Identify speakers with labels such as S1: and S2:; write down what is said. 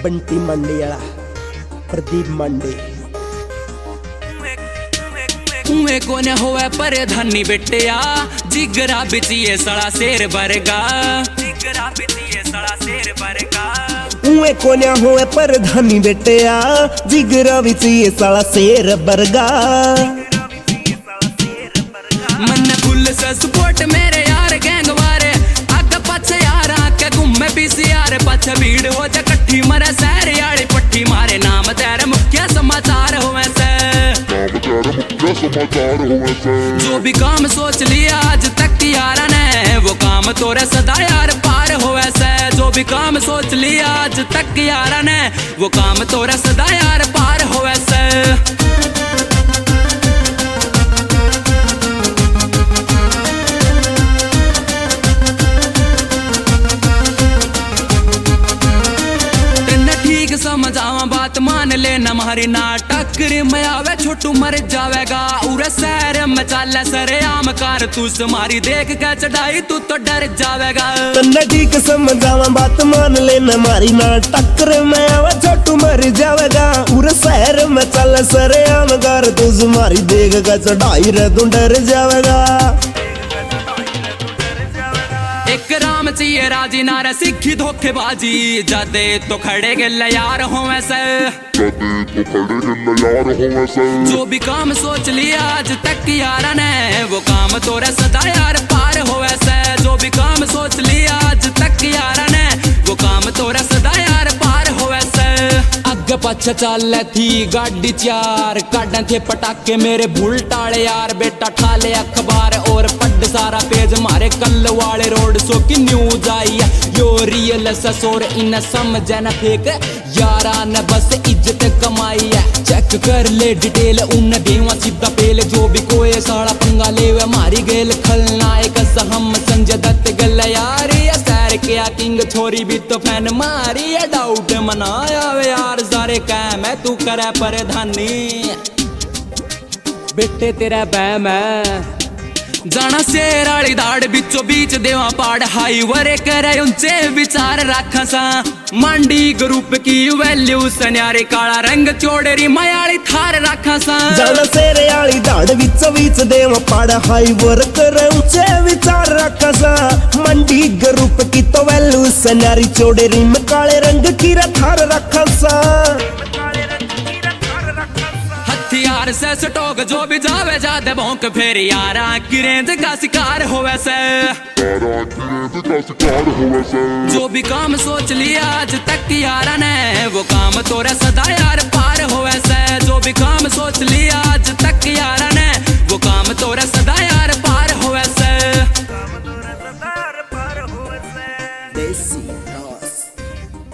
S1: बंटी मंडी वाला प्रदीप मंडी
S2: कुएं कोने होवे पर धनी बेटिया जिगरा बिचिए सड़ा शेर बरगा जिगरा बिचिए सड़ा शेर बरगा
S1: कुएं कोने होवे पर धनी बेटिया जिगरा बिचिए सड़ा शेर बरगा
S2: मन फुल से सपोर्ट मेरे यार गैंग वारे आगे पीछे यार आके घूमे पीसी यार पीछे भीड़ हो जा कट्ठी मरे शहर यारी पट्टी मारे नाम तेरे मुख्य समाचार होवे से जो भी काम सोच लिया आज तक यारा ने वो काम तोरे सदा यार पार होवे से जो भी काम सोच लिया आज तक यारा ने वो काम तोरे सदा यार पार होवे से समझावा बात मान लेना हमारी नाटक में आवे छोटू मर जावेगा उरे शहर में चाले सरे आम कार तू मारी देख के चढ़ाई तू तो डर जावेगा
S1: तन्ने ठीक समझावा बात मान लेना हमारी नाटक में आवे छोटू मर जावेगा उरे शहर में चाले सरे आम कार तू मारी देख के चढ़ाई रे तू डर जावेगा
S2: एक राम चाहिए राजी नारा सिखी धोखेबाजी जादे तो खड़े गल यार हो वैसे जो भी काम सोच लिया आज तक यारा ने वो काम तोरा सदा यार पार हो वैसे जो भी काम सोच लिया आज तक यारा ने वो काम तोरा सदा यार पार हो वैसे अगे पीछे चल थी गाड़ी चार काटे थे पटाके मेरे भूल टाले यार बेटा ठाले अखबार और पढ़ सारा पेज मारे कल वाले रोड सो की न्यूज आई यो रियल ससुर इन समझ न फेक यारा न बस इज्जत कमाई है चेक कर ले डिटेल उन देवा सीधा पेल जो भी कोई साड़ा पंगा ले मारी गेल खलनायक हम संजय दत्त गल यार सैर क्या किंग छोरी भी तो फैन मारी है डाउट मनाया वे यार सारे कह मैं तू करे परधानी बेटे तेरा बह मैं जाना शेर आली दाड़ बिचो बीच देवा पाड़ हाई वरे करे ऊंचे विचार रखा सा मंडी ग्रुप की वैल्यू सन्यारे काला रंग चोड़ेरी मयाली थार रखा सा
S1: जाना शेर आली दाड़ बिचो बीच देवा पाड़ हाई वरे करे ऊंचे विचार रखा सा मंडी ग्रुप की तो वैल्यू सन्यारी चोड़ेरी में काले रंग की थार रखा सा
S2: यार से स्टॉक जो भी जावे जादे भौंक फिर यारा की रेंज का शिकार हो वैसे जो भी काम सोच लिया आज तक यारा ने वो काम तोरा सदा यार पार हो वैसे जो भी काम सोच लिया आज तक यारा ने वो काम तोरा सदा यार पार हो वैसे
S1: देसी